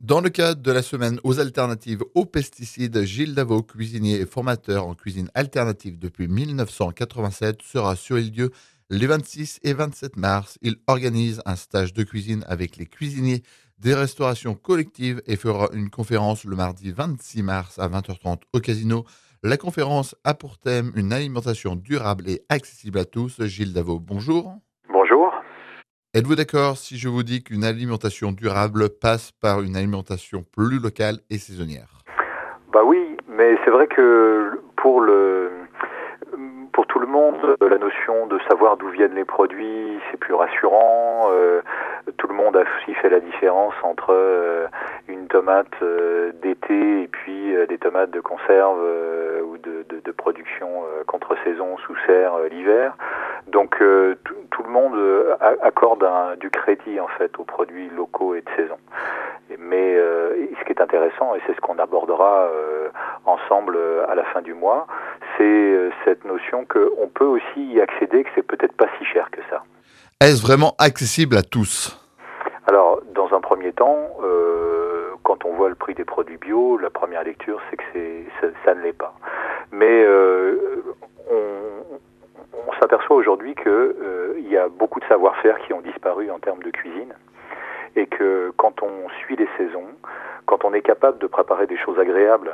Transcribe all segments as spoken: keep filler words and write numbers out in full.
Dans le cadre de la semaine aux alternatives aux pesticides, Gilles Davot, cuisinier et formateur en cuisine alternative depuis mille neuf cent quatre-vingt-sept, sera sur les lieux les vingt-six et vingt-sept mars. Il organise un stage de cuisine avec les cuisiniers des restaurations collectives et fera une conférence le mardi vingt-six mars à vingt heures trente au Casino. La conférence a pour thème une alimentation durable et accessible à tous. Gilles Davot, bonjour. Bonjour. Êtes-vous d'accord si je vous dis qu'une alimentation durable passe par une alimentation plus locale et saisonnière ? Bah oui, mais c'est vrai que pour le pour tout le monde, la notion de savoir d'où viennent les produits, c'est plus rassurant. Euh, tout le monde a aussi fait la différence entre euh, une tomate euh, d'été et puis euh, des tomates de conserve euh, ou de, de, de production euh, contre-saison sous serre euh, l'hiver. Donc euh, tout, tout le monde euh, accorde un, du crédit en fait aux produits locaux et de saison. Mais euh, ce qui est intéressant, et c'est ce qu'on abordera euh, ensemble euh, à la fin du mois, c'est euh, cette notion qu'on peut aussi y accéder, que c'est peut-être pas si cher que ça. Est-ce vraiment accessible à tous ? Alors, dans un premier temps, euh, quand on voit le prix des produits bio, la première lecture, c'est que c'est, ça, ça ne l'est pas. Mais euh, on, on s'aperçoit aujourd'hui qu'il euh, y a beaucoup de savoir-faire qui ont disparu en termes de cuisine. Et que quand on suit les saisons, quand on est capable de préparer des choses agréables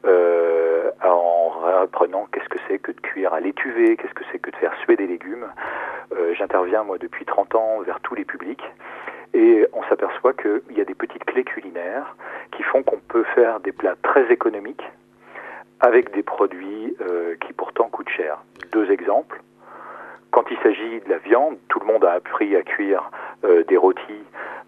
euh, en apprenant qu'est-ce que c'est que de cuire à l'étuvée, qu'est-ce que c'est que de faire suer des légumes, euh, j'interviens moi depuis trente ans vers tous les publics et on s'aperçoit qu'il y a des petites clés culinaires qui font qu'on peut faire des plats très économiques avec des produits euh, qui pourtant coûtent cher. Deux exemples. Quand il s'agit de la viande, tout le monde a appris à cuire euh, des rôtis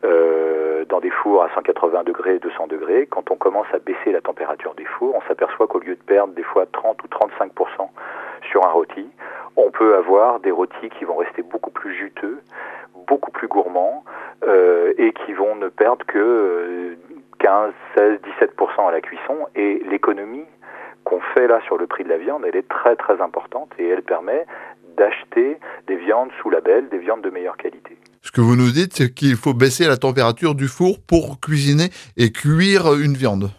euh, dans des fours à cent quatre-vingts degrés, deux cents degrés. Quand on commence à baisser la température des fours, on s'aperçoit qu'au lieu de perdre des fois trente ou trente-cinq pour cent sur un rôti, on peut avoir des rôtis qui vont rester beaucoup plus juteux, beaucoup plus gourmands euh, et qui vont ne perdre que euh, quinze, seize, dix-sept pour cent à la cuisson. Et l'économie qu'on fait là sur le prix de la viande, elle est très très importante et elle permet d'acheter des viandes sous label, des viandes de meilleure qualité. Ce que vous nous dites, c'est qu'il faut baisser la température du four pour cuisiner et cuire une viande.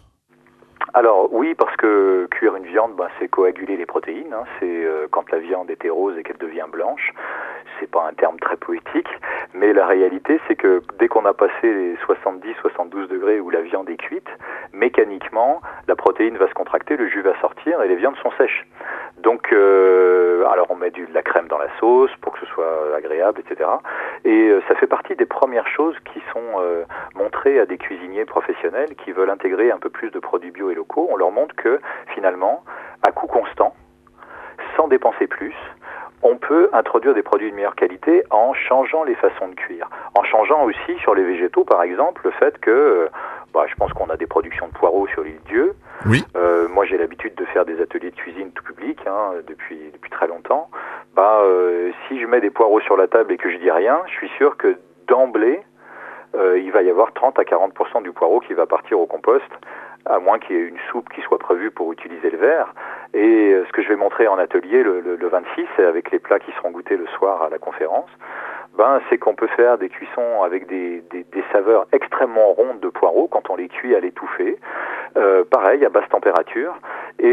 Alors oui, parce que cuire une viande, ben, c'est coaguler les protéines. Hein. C'est euh, quand la viande était rose et qu'elle devient blanche. C'est pas un terme très poétique, mais la réalité, c'est que dès qu'on a passé les soixante-dix à soixante-douze degrés où la viande est cuite, mécaniquement, la protéine va se contracter, le jus va sortir et les viandes sont sèches. Donc, euh, alors on met du, de la crème dans la sauce pour que ce soit agréable, et cetera. Et euh, ça fait partie des premières choses qui sont euh, montrées à des cuisiniers professionnels qui veulent intégrer un peu plus de produits bio et locaux. On leur montre que finalement, à coût constant, sans dépenser plus, on peut introduire des produits de meilleure qualité en changeant les façons de cuire. En changeant aussi sur les végétaux, par exemple, le fait que, bah, je pense qu'on a des productions de poireaux sur l'île Dieu. Oui. Euh, moi, j'ai l'habitude de faire des ateliers de cuisine tout public hein, depuis, depuis très longtemps. Bah, euh, si je mets des poireaux sur la table et que je dis rien, je suis sûr que d'emblée, euh, il va y avoir trente à quarante pour cent du poireau qui va partir au compost, à moins qu'il y ait une soupe qui soit prévue pour utiliser le verre. Et ce que je vais montrer en atelier le, le, le vingt-six, avec les plats qui seront goûtés le soir à la conférence, ben, c'est qu'on peut faire des cuissons avec des, des, des saveurs extrêmement rondes de poireaux quand on les cuit à l'étouffée, euh, pareil, à basse température. Et,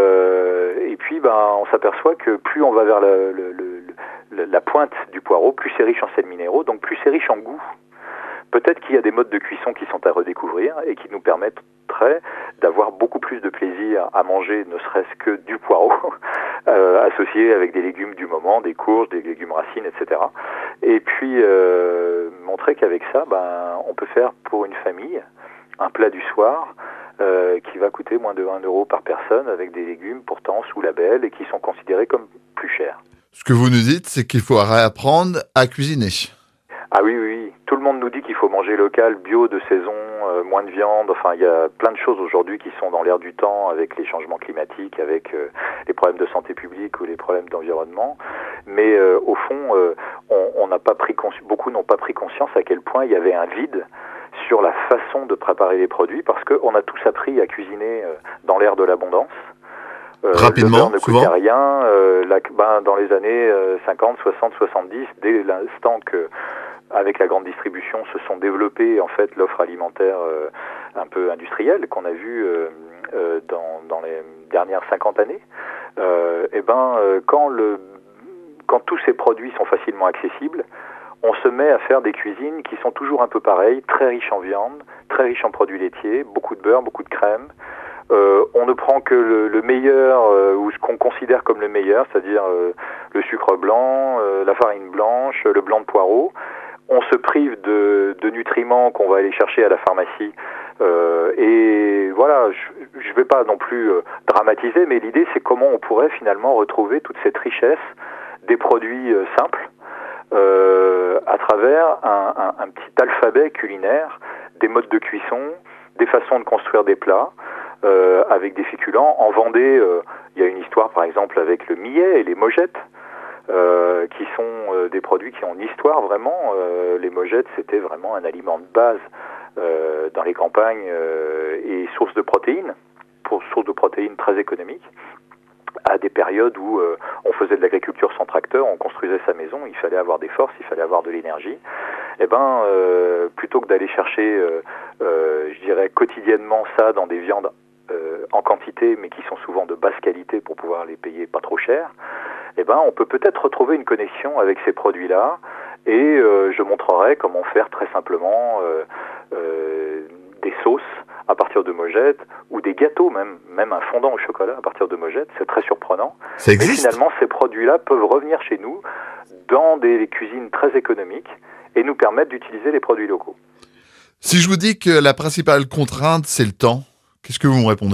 euh, et puis, ben, on s'aperçoit que plus on va vers le, le, le, la pointe du poireau, plus c'est riche en sels minéraux, donc plus c'est riche en goût. Peut-être qu'il y a des modes de cuisson qui sont à redécouvrir et qui nous permettraient d'avoir beaucoup plus de plaisir à manger, ne serait-ce que du poireau, euh, associé avec des légumes du moment, des courges, des légumes racines, et cetera. Et puis euh, montrer qu'avec ça, ben, on peut faire pour une famille un plat du soir euh, qui va coûter moins de un euro par personne avec des légumes pourtant sous label et qui sont considérés comme plus chers. Ce que vous nous dites, c'est qu'il faut réapprendre à cuisiner. Ah oui, oui, oui. Tout le monde nous dit qu'il faut manger local, bio, de saison, euh, moins de viande. Enfin, il y a plein de choses aujourd'hui qui sont dans l'air du temps avec les changements climatiques, avec euh, les problèmes de santé publique ou les problèmes d'environnement. Mais euh, au fond, euh, on n'a pas pris consci- beaucoup n'ont pas pris conscience à quel point il y avait un vide sur la façon de préparer les produits parce qu'on a tous appris à cuisiner euh, dans l'ère de l'abondance. Euh, Rapidement, le beurre ne coûtait souvent. rien. Euh, la, ben, dans les années euh, cinquante, soixante, soixante-dix, dès l'instant que avec la grande distribution, se sont développées en fait l'offre alimentaire euh, un peu industrielle qu'on a vue euh, euh, dans, dans les dernières cinquante années. Euh, et ben, euh, quand, le, quand tous ces produits sont facilement accessibles, on se met à faire des cuisines qui sont toujours un peu pareilles, très riches en viande, très riches en produits laitiers, beaucoup de beurre, beaucoup de crème. Euh, on ne prend que le, le meilleur, euh, ou ce qu'on considère comme le meilleur, c'est-à-dire euh, le sucre blanc, euh, la farine blanche, le blanc de poireau. On se prive de, de nutriments qu'on va aller chercher à la pharmacie. Euh, et voilà, je ne vais pas non plus euh, dramatiser, mais l'idée c'est comment on pourrait finalement retrouver toute cette richesse des produits euh, simples euh, à travers un, un, un petit alphabet culinaire, des modes de cuisson, des façons de construire des plats. Euh, avec des féculents. En Vendée, euh, il y a une histoire par exemple avec le millet et les mogettes, euh, qui sont euh, des produits qui ont une histoire vraiment. Euh, les mogettes, c'était vraiment un aliment de base euh, dans les campagnes euh, et source de protéines, pour source de protéines très économique. À des périodes où euh, on faisait de l'agriculture sans tracteur, on construisait sa maison, il fallait avoir des forces, il fallait avoir de l'énergie. Eh ben, euh, plutôt que d'aller chercher, euh, euh, je dirais quotidiennement ça dans des viandes euh, en quantité, mais qui sont souvent de basse qualité pour pouvoir les payer pas trop cher, eh ben, on peut peut-être retrouver une connexion avec ces produits-là. Et euh, je montrerai comment faire très simplement euh, euh, des sauces à partir de mogettes, ou des gâteaux même, même un fondant au chocolat à partir de mogettes, c'est très surprenant. Ça existe. Mais finalement, ces produits-là peuvent revenir chez nous dans des cuisines très économiques et nous permettre d'utiliser les produits locaux. Si je vous dis que la principale contrainte, c'est le temps, qu'est-ce que vous me répondez ?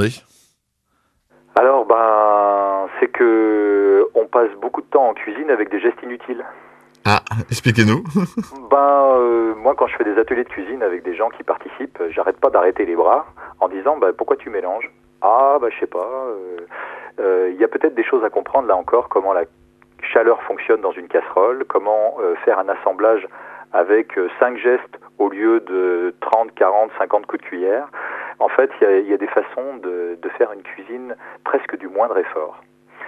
Alors, ben, c'est que on passe beaucoup de temps en cuisine avec des gestes inutiles. Ah, expliquez-nous. Ben, euh, moi, quand je fais des ateliers de cuisine avec des gens qui participent, j'arrête pas d'arrêter les bras en disant, ben, pourquoi tu mélanges ? Ah, ben, je sais pas. Il euh, euh, y a peut-être des choses à comprendre là encore, comment la chaleur fonctionne dans une casserole, comment euh, faire un assemblage avec euh, cinq gestes au lieu de trente, quarante, cinquante coups de cuillère. En fait, il y, y a des façons de, de faire une cuisine presque du moindre effort.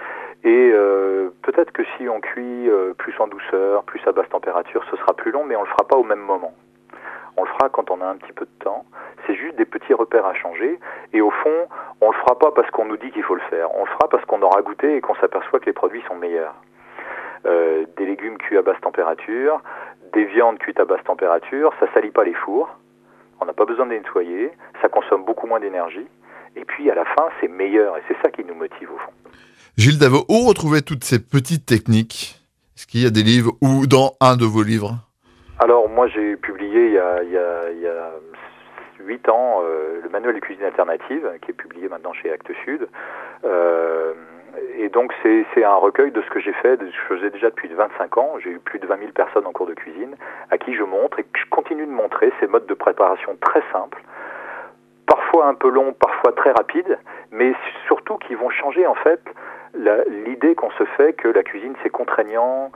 Et euh, peut-être que si on cuit euh, plus en douceur, plus à basse température, ce sera plus long, mais on le fera pas au même moment. On le fera quand on a un petit peu de temps. C'est juste des petits repères à changer. Et au fond, on le fera pas parce qu'on nous dit qu'il faut le faire. On le fera parce qu'on aura goûté et qu'on s'aperçoit que les produits sont meilleurs. Euh, des légumes cuits à basse température, des viandes cuites à basse température, ça salit pas les fours. On n'a pas besoin de les nettoyer. Ça consomme beaucoup moins d'énergie. Et puis, à la fin, c'est meilleur. Et c'est ça qui nous motive, au fond. Gilles Davot, où retrouver toutes ces petites techniques ? Est-ce qu'il y a des livres ou dans un de vos livres ? Alors, moi, j'ai publié il y a, il y a, il y a huit ans euh, le manuel de cuisine alternative, qui est publié maintenant chez Actes Sud. Euh, et donc, c'est, c'est un recueil de ce que j'ai fait. Je faisais déjà depuis vingt-cinq ans. J'ai eu plus de vingt mille personnes en cours de cuisine, à qui je montre et que je continue de montrer ces modes de préparation très simples, parfois un peu longs, parfois très rapides, mais surtout qui vont changer, en fait, La, l'idée qu'on se fait que la cuisine c'est contraignant,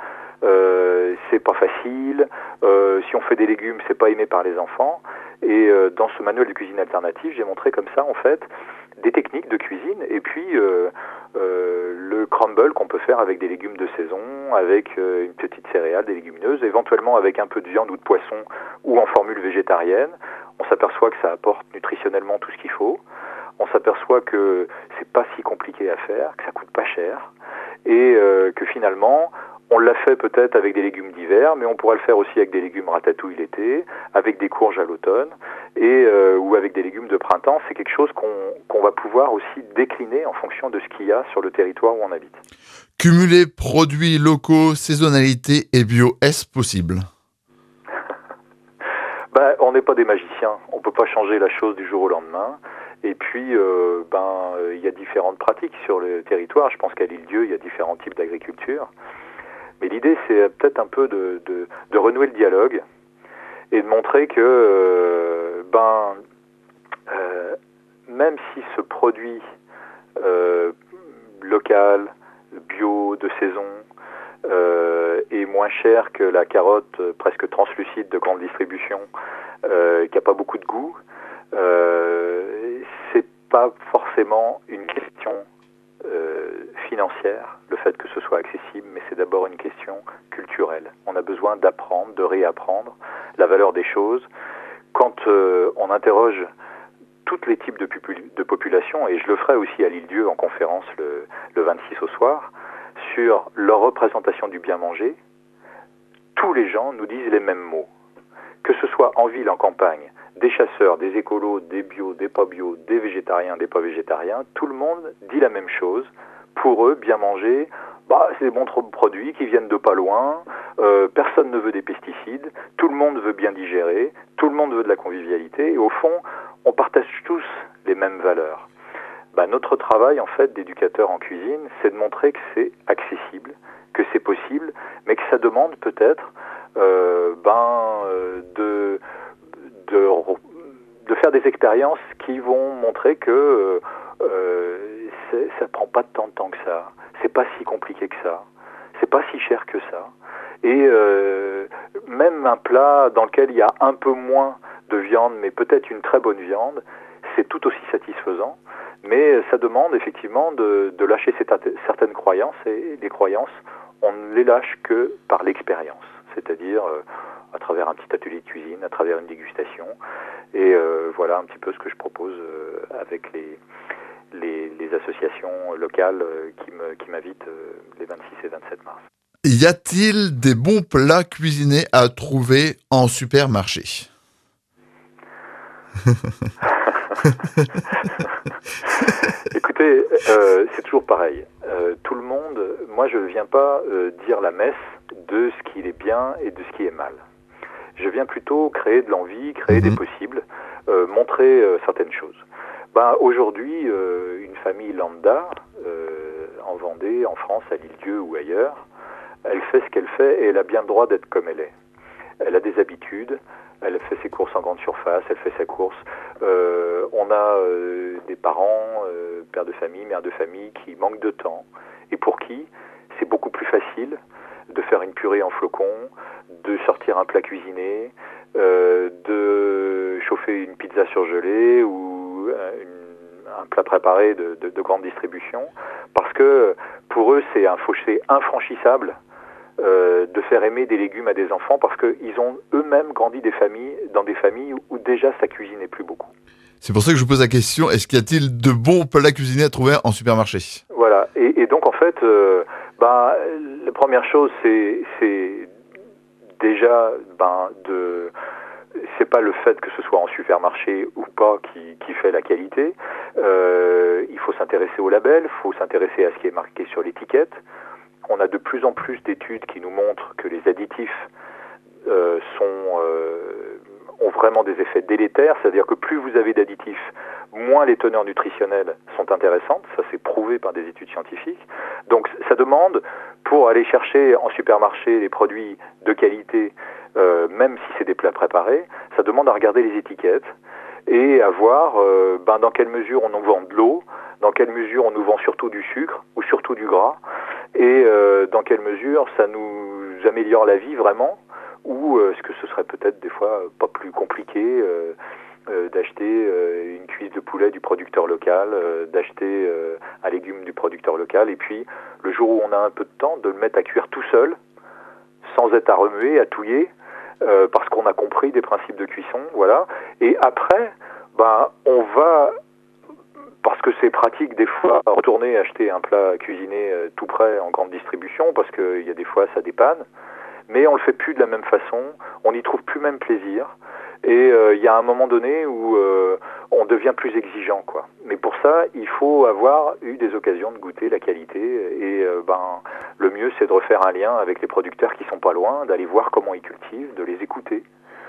euh, c'est pas facile, euh, si on fait des légumes c'est pas aimé par les enfants. Et euh, dans ce manuel de cuisine alternative, j'ai montré comme ça en fait des techniques de cuisine et puis euh, euh, le crumble qu'on peut faire avec des légumes de saison, avec euh, une petite céréale, des légumineuses, éventuellement avec un peu de viande ou de poisson ou en formule végétarienne. On s'aperçoit que ça apporte nutritionnellement tout ce qu'il faut. On s'aperçoit que c'est pas si compliqué à faire, que ça coûte pas cher, et euh, que finalement, on l'a fait peut-être avec des légumes d'hiver, mais on pourra le faire aussi avec des légumes ratatouille l'été, avec des courges à l'automne, et euh, ou avec des légumes de printemps. C'est quelque chose qu'on, qu'on va pouvoir aussi décliner en fonction de ce qu'il y a sur le territoire où on habite. Cumuler produits locaux, saisonnalité et bio, est-ce possible ? Ben, on n'est pas des magiciens, on peut pas changer la chose du jour au lendemain. Et puis, euh, ben, il y a différentes pratiques sur le territoire. Je pense qu'à l'Île-Dieu, il y a différents types d'agriculture. Mais l'idée, c'est peut-être un peu de, de, de renouer le dialogue et de montrer que, euh, ben, euh, même si ce produit euh, local, bio, de saison, euh, est moins cher que la carotte euh, presque translucide de grande distribution, euh, qui n'a pas beaucoup de goût, euh, c'est pas forcément une question euh, financière, le fait fait que ce soit accessible, mais c'est d'abord une question culturelle. On a besoin d'apprendre, de réapprendre la valeur des choses. Quand euh, on interroge tous les types de, pupul- de populations, et je le ferai aussi à l'Île-Dieu en conférence le, le vingt-six au soir, sur leur représentation du bien manger, tous les gens nous disent les mêmes mots. Que ce soit en ville, en campagne, des chasseurs, des écolos, des bio, des pas bio, des végétariens, des pas végétariens, tout le monde dit la même chose. Pour eux, bien manger, bah, c'est des bons produits qui viennent de pas loin, euh, personne ne veut des pesticides, tout le monde veut bien digérer, tout le monde veut de la convivialité, et au fond, on partage tous les mêmes valeurs. Bah, notre travail, en fait, d'éducateur en cuisine, c'est de montrer que c'est accessible, que c'est possible, mais que ça demande peut-être euh, ben, euh, de, de, de faire des expériences qui vont montrer que euh, c'est, ça prend pas tant de temps que ça, c'est pas si compliqué que ça, c'est pas si cher que ça, et euh, même un plat dans lequel il y a un peu moins de viande, mais peut-être une très bonne viande, c'est tout aussi satisfaisant. Mais ça demande effectivement de, de lâcher certaines croyances, et les croyances, on ne les lâche que par l'expérience, c'est-à-dire euh, à travers un petit atelier de cuisine, à travers une dégustation. Et euh, voilà un petit peu ce que je propose euh, avec les, les, les associations locales euh, qui, me, qui m'invitent euh, les vingt-six et vingt-sept mars. Y a-t-il des bons plats cuisinés à trouver en supermarché ? Écoutez, euh, c'est toujours pareil. Euh, tout le monde, moi je ne viens pas euh, dire la messe de ce qui est bien et de ce qui est mal. Je viens plutôt créer de l'envie, créer mmh. des possibles, euh, montrer euh, certaines choses. Ben, aujourd'hui, euh, une famille lambda, euh, en Vendée, en France, à l'Île-Dieu ou ailleurs, elle fait ce qu'elle fait et elle a bien le droit d'être comme elle est. Elle a des habitudes, elle fait ses courses en grande surface, elle fait sa course. Euh, on a euh, des parents, euh, pères de famille, mères de famille, qui manquent de temps et pour qui c'est beaucoup plus facile de faire une purée en flocons, de sortir un plat cuisiné, euh, de chauffer une pizza surgelée ou euh, une, un plat préparé de, de, de grande distribution, parce que pour eux c'est un fossé infranchissable euh, de faire aimer des légumes à des enfants, parce qu'ils ont eux-mêmes grandi des familles, dans des familles où, où déjà ça cuisinait plus beaucoup. C'est pour ça que je vous pose la question, est-ce qu'il y a-t-il de bons plats cuisinés à trouver en supermarché ? Voilà, et, et donc en fait, euh, ben, la première chose, c'est, c'est déjà, ben, de, c'est pas le fait que ce soit en supermarché ou pas qui, qui fait la qualité. Euh, il faut s'intéresser au label, il faut s'intéresser à ce qui est marqué sur l'étiquette. On a de plus en plus d'études qui nous montrent que les additifs euh, sont... Euh, ont vraiment des effets délétères, c'est-à-dire que plus vous avez d'additifs, moins les teneurs nutritionnelles sont intéressantes, ça c'est prouvé par des études scientifiques. Donc ça demande, pour aller chercher en supermarché les produits de qualité, euh, même si c'est des plats préparés, ça demande à regarder les étiquettes et à voir euh, ben, dans quelle mesure on nous vend de l'eau, dans quelle mesure on nous vend surtout du sucre ou surtout du gras, et euh, dans quelle mesure ça nous améliore la vie vraiment, ou est-ce que ce serait peut-être des fois pas plus compliqué euh, euh, d'acheter euh, une cuisse de poulet du producteur local, euh, d'acheter euh, un légume du producteur local, et puis le jour où on a un peu de temps, de le mettre à cuire tout seul, sans être à remuer, à touiller, euh, parce qu'on a compris des principes de cuisson, voilà. Et après, ben, on va, parce que c'est pratique des fois, retourner acheter un plat cuisiné euh, tout prêt en grande distribution, parce qu'il y a des fois ça dépanne, mais on le fait plus de la même façon, on n'y trouve plus même plaisir, et il euh, y a un moment donné où euh, on devient plus exigeant, quoi. Mais pour ça, il faut avoir eu des occasions de goûter la qualité, et euh, ben le mieux c'est de refaire un lien avec les producteurs qui sont pas loin, d'aller voir comment ils cultivent, de les écouter.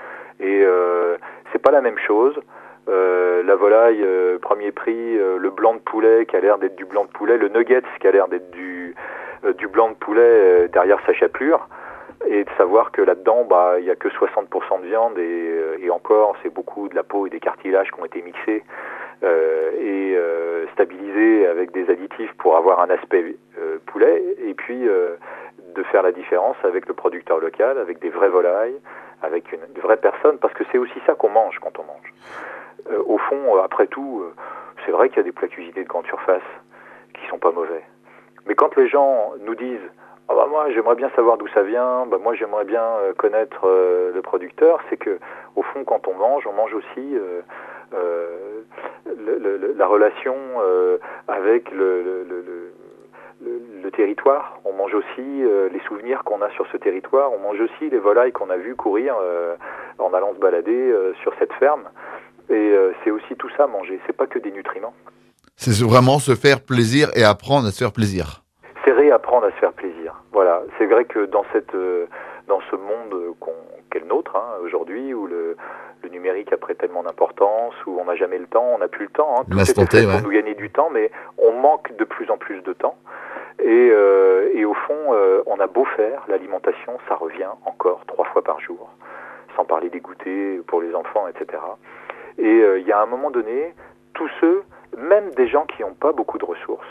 Et euh, c'est pas la même chose. Euh, la volaille, euh, premier prix, euh, le blanc de poulet qui a l'air d'être du blanc de poulet, le nuggets qui a l'air d'être du, euh, du blanc de poulet euh, derrière sa chapelure. Et de savoir que là-dedans, bah, il n'y a que soixante pour cent de viande et, et encore, c'est beaucoup de la peau et des cartilages qui ont été mixés euh, et euh, stabilisés avec des additifs pour avoir un aspect euh, poulet. Et puis, euh, de faire la différence avec le producteur local, avec des vraies volailles, avec une, une vraie personne, parce que c'est aussi ça qu'on mange quand on mange. Euh, au fond, euh, après tout, euh, c'est vrai qu'il y a des plats cuisinés de grande surface qui sont pas mauvais. Mais quand les gens nous disent ah bah moi j'aimerais bien savoir d'où ça vient, bah moi j'aimerais bien euh, connaître euh, le producteur, c'est que au fond quand on mange, on mange aussi euh, euh, le, le, la relation euh, avec le, le, le, le, le territoire. On mange aussi euh, les souvenirs qu'on a sur ce territoire. On mange aussi les volailles qu'on a vues courir euh, en allant se balader euh, sur cette ferme. Et euh, c'est aussi tout ça manger. C'est pas que des nutriments. C'est vraiment se faire plaisir et apprendre à se faire plaisir. C'est réapprendre à se faire plaisir. Voilà, c'est vrai que dans cette, euh, dans ce monde qu'on, qu'est le nôtre hein, aujourd'hui, où le, le numérique a pris tellement d'importance, où on n'a jamais le temps, on n'a plus le temps. Hein, tout est fait ouais. pour nous gagner du temps, mais on manque de plus en plus de temps. Et, euh, et au fond, euh, on a beau faire, l'alimentation, ça revient encore trois fois par jour, sans parler des goûters pour les enfants, et cetera. Et il euh, y a un moment donné, tous ceux, même des gens qui n'ont pas beaucoup de ressources,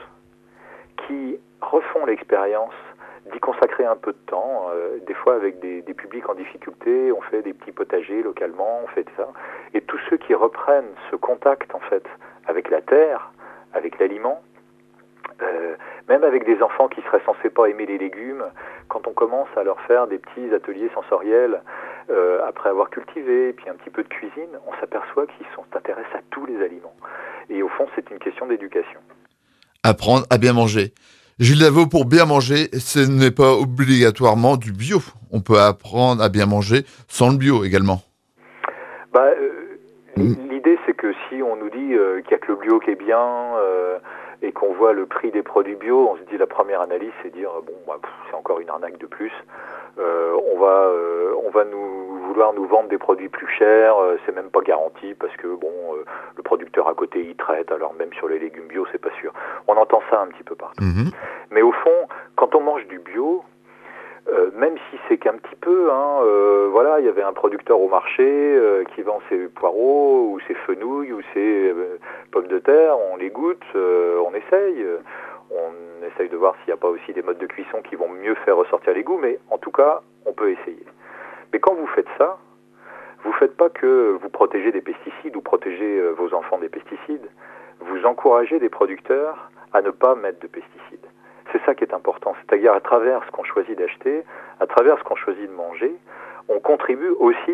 qui refont l'expérience d'y consacrer un peu de temps, euh, des fois avec des, des publics en difficulté, on fait des petits potagers localement, on fait ça, et tous ceux qui reprennent ce contact en fait avec la terre, avec l'aliment, euh, même avec des enfants qui seraient censés pas aimer les légumes, quand on commence à leur faire des petits ateliers sensoriels euh, après avoir cultivé, puis un petit peu de cuisine, on s'aperçoit qu'ils sont intéressés à tous les aliments. Et au fond, c'est une question d'éducation. Apprendre à bien manger. Gilles Davot, pour bien manger, ce n'est pas obligatoirement du bio. On peut apprendre à bien manger sans le bio également. Bah, euh, l'idée, c'est que si on nous dit euh, qu'il n'y a que le bio qui est bien euh, et qu'on voit le prix des produits bio, on se dit la première analyse, c'est dire bon, bah, pff, c'est encore une arnaque de plus. Euh, on va, euh, on va nous vouloir nous vendre des produits plus chers, euh, c'est même pas garanti parce que bon, euh, le producteur à côté il traite, alors même sur les légumes bio, c'est pas sûr. On entend ça un petit peu partout. Mmh. Mais au fond, quand on mange du bio, euh, même si c'est qu'un petit peu, hein, euh, voilà, il y avait un producteur au marché euh, qui vend ses poireaux ou ses fenouilles ou ses euh, pommes de terre, on les goûte, euh, on essaye. Euh, On essaye de voir s'il n'y a pas aussi des modes de cuisson qui vont mieux faire ressortir les goûts, mais en tout cas, on peut essayer. Mais quand vous faites ça, vous ne faites pas que vous protégez des pesticides ou protégez vos enfants des pesticides, vous encouragez des producteurs à ne pas mettre de pesticides. C'est ça qui est important, c'est-à-dire à travers ce qu'on choisit d'acheter, à travers ce qu'on choisit de manger, on contribue aussi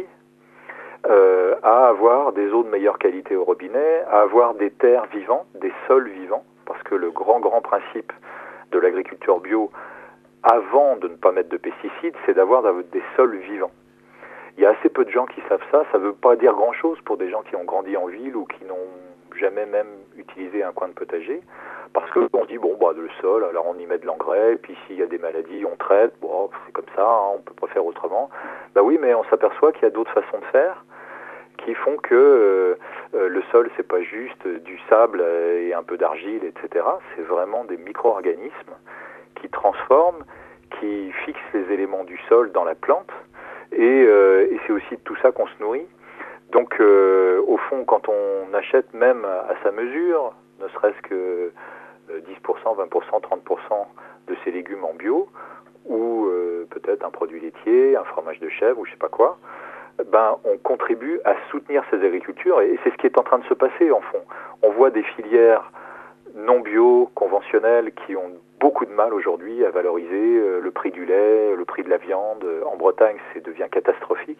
euh, à avoir des eaux de meilleure qualité au robinet, à avoir des terres vivantes, des sols vivants, parce que le grand, grand principe de l'agriculture bio, avant de ne pas mettre de pesticides, c'est d'avoir des sols vivants. Il y a assez peu de gens qui savent ça, ça ne veut pas dire grand-chose pour des gens qui ont grandi en ville ou qui n'ont jamais même utilisé un coin de potager, parce qu'on dit, bon, bah, le sol, alors on y met de l'engrais, puis s'il y a des maladies, on traite, bon, c'est comme ça, hein, on ne peut pas faire autrement. Bah oui, mais on s'aperçoit qu'il y a d'autres façons de faire, qui font que euh, euh, le sol, c'est pas juste du sable et un peu d'argile, et cetera. C'est vraiment des micro-organismes qui transforment, qui fixent les éléments du sol dans la plante, et, euh, et c'est aussi de tout ça qu'on se nourrit. Donc, euh, au fond, quand on achète même à sa mesure, ne serait-ce que dix pour cent, vingt pour cent, trente pour cent de ces légumes en bio, ou euh, peut-être un produit laitier, un fromage de chèvre, ou je sais pas quoi, ben, on contribue à soutenir ces agricultures, et c'est ce qui est en train de se passer, en fond. On voit des filières non bio, conventionnelles, qui ont beaucoup de mal aujourd'hui à valoriser euh, le prix du lait, le prix de la viande. En Bretagne, ça devient catastrophique.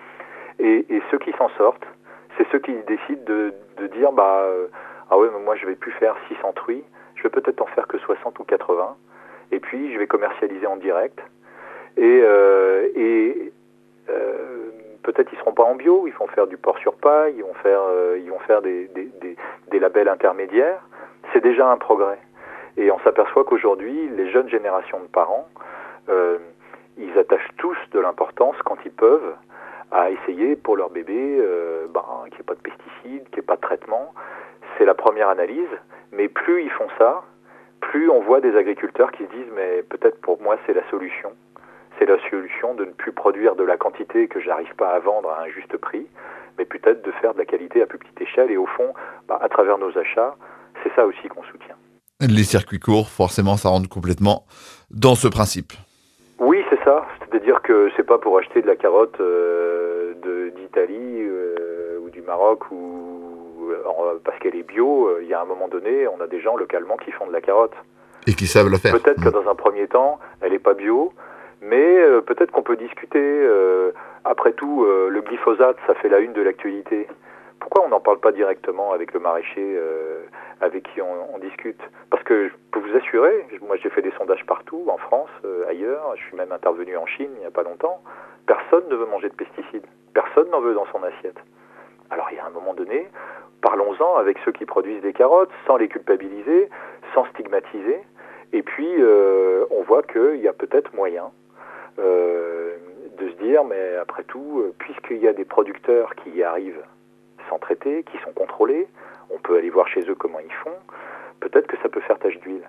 Et, et ceux qui s'en sortent, c'est ceux qui décident de, de dire, bah, euh, ah ouais, mais moi je vais plus faire six cents truies, je vais peut-être en faire que soixante ou quatre-vingts, et puis je vais commercialiser en direct. Et, euh, et euh, peut-être ils seront pas en bio, ils vont faire du porc sur paille, ils vont faire, euh, ils vont faire des, des, des, des labels intermédiaires. C'est déjà un progrès. Et on s'aperçoit qu'aujourd'hui, les jeunes générations de parents, euh, ils attachent tous de l'importance quand ils peuvent à essayer pour leur bébé euh, ben, qu'il n'y ait pas de pesticides, qu'il n'y ait pas de traitement. C'est la première analyse, mais plus ils font ça, plus on voit des agriculteurs qui se disent mais peut-être pour moi c'est la solution. C'est la solution de ne plus produire de la quantité que j'arrive pas à vendre à un juste prix, mais peut-être de faire de la qualité à plus petite échelle. Et au fond, bah, à travers nos achats, c'est ça aussi qu'on soutient. Les circuits courts, forcément, ça rentre complètement dans ce principe. Oui, c'est ça. C'est-à-dire que c'est pas pour acheter de la carotte euh, de, d'Italie euh, ou du Maroc ou euh, parce qu'elle est bio. Il y a un moment donné, on a des gens localement qui font de la carotte. Et qui savent le faire. Peut-être que dans un premier temps, elle n'est pas bio, mais euh, peut-être qu'on peut discuter. Euh, après tout, euh, le glyphosate, ça fait la une de l'actualité. Pourquoi on n'en parle pas directement avec le maraîcher euh, avec qui on, on discute? Parce que je peux vous assurer, moi j'ai fait des sondages partout, en France, euh, ailleurs, je suis même intervenu en Chine il n'y a pas longtemps, personne ne veut manger de pesticides, personne n'en veut dans son assiette. Alors il y a un moment donné, parlons-en avec ceux qui produisent des carottes, sans les culpabiliser, sans stigmatiser, et puis euh, on voit qu'il y a peut-être moyen euh, de se dire, mais après tout, puisqu'il y a des producteurs qui y arrivent sans traiter, qui sont contrôlés, on peut aller voir chez eux comment ils font, peut-être que ça peut faire tache d'huile.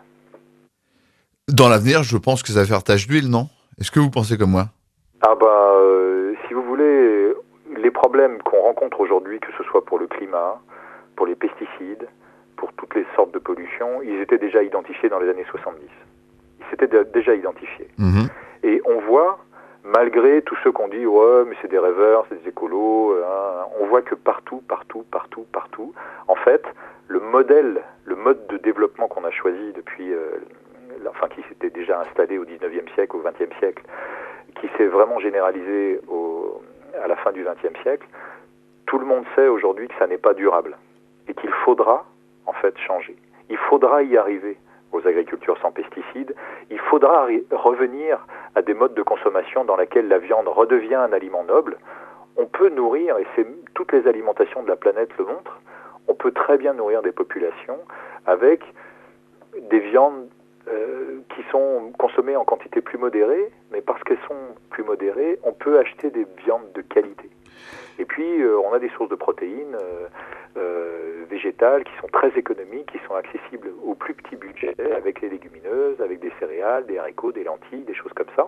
Dans l'avenir, je pense que ça va faire tache d'huile, non? Est-ce que vous pensez comme moi? Ah bah, euh, si vous voulez, les problèmes qu'on rencontre aujourd'hui, que ce soit pour le climat, pour les pesticides, pour toutes les sortes de pollution, ils étaient déjà identifiés dans les années soixante-dix. Ils s'étaient de- déjà identifiés. Mmh. Et on voit, malgré tous ceux qu'on dit, ouais, mais c'est des rêveurs, c'est des écolos, hein, on voit que partout, partout, partout, partout, en fait, le modèle, le mode de développement qu'on a choisi depuis, euh, enfin, qui s'était déjà installé au dix-neuvième siècle, au vingtième siècle, qui s'est vraiment généralisé au, à la fin du vingtième siècle, tout le monde sait aujourd'hui que ça n'est pas durable et qu'il faudra, en fait, changer. Il faudra y arriver aux agricultures sans pesticides. Il faudra ri- revenir à des modes de consommation dans lesquels la viande redevient un aliment noble. On peut nourrir, et c'est, toutes les alimentations de la planète le montrent, on peut très bien nourrir des populations avec des viandes euh, qui sont consommées en quantité plus modérée, mais parce qu'elles sont plus modérées, on peut acheter des viandes de qualité. Et puis, euh, on a des sources de protéines euh, euh, végétales qui sont très économiques, qui sont accessibles au plus petit budget, avec les légumineuses, avec des céréales, des haricots, des lentilles, des choses comme ça.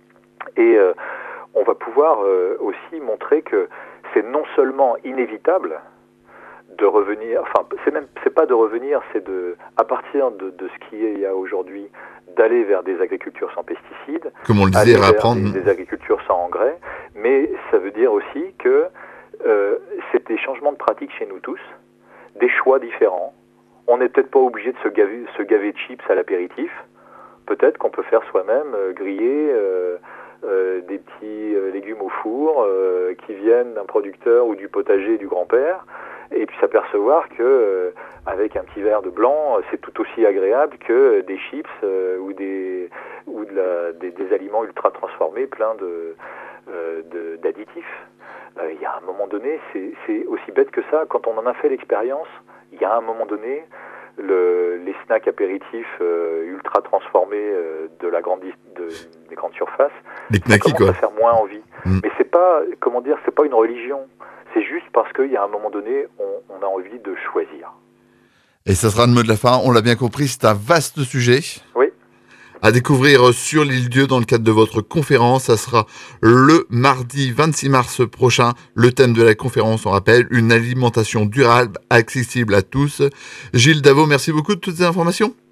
Et euh, on va pouvoir euh, aussi montrer que c'est non seulement inévitable de revenir, enfin, c'est même, c'est pas de revenir, c'est de, à partir de, de ce qu'il y a aujourd'hui, d'aller vers des agricultures sans pesticides, Comme on le aller disait, vers réapprendre. des, des agricultures sans engrais, mais ça veut dire aussi que euh, c'est des changements de pratique chez nous tous, des choix différents. On n'est peut-être pas obligé de se gaver, se gaver de chips à l'apéritif. Peut-être qu'on peut faire soi-même euh, griller euh, euh, des petits euh, légumes au four euh, qui viennent d'un producteur ou du potager du grand-père, et puis s'apercevoir que euh, avec un petit verre de blanc, c'est tout aussi agréable que des chips euh, ou des ou de la, des, des aliments ultra transformés pleins de, euh, de d'additifs. Euh, il y a un moment donné, c'est, c'est aussi bête que ça. Quand on en a fait l'expérience, il y a un moment donné, le, les snacks apéritifs euh, ultra transformés euh, de la grande de, des grandes surfaces, Les ça knackis, commence quoi. à faire moins envie. Mm. Mais c'est pas, comment dire, c'est pas une religion. C'est juste parce qu'il y a un moment donné, on, on a envie de choisir. Et ça sera le mot de la fin. On l'a bien compris, c'est un vaste sujet. Oui. À découvrir sur l'île Dieu dans le cadre de votre conférence. Ça sera le mardi vingt-six mars prochain. Le thème de la conférence, on rappelle, une alimentation durable, accessible à tous. Gilles Davot, merci beaucoup de toutes ces informations.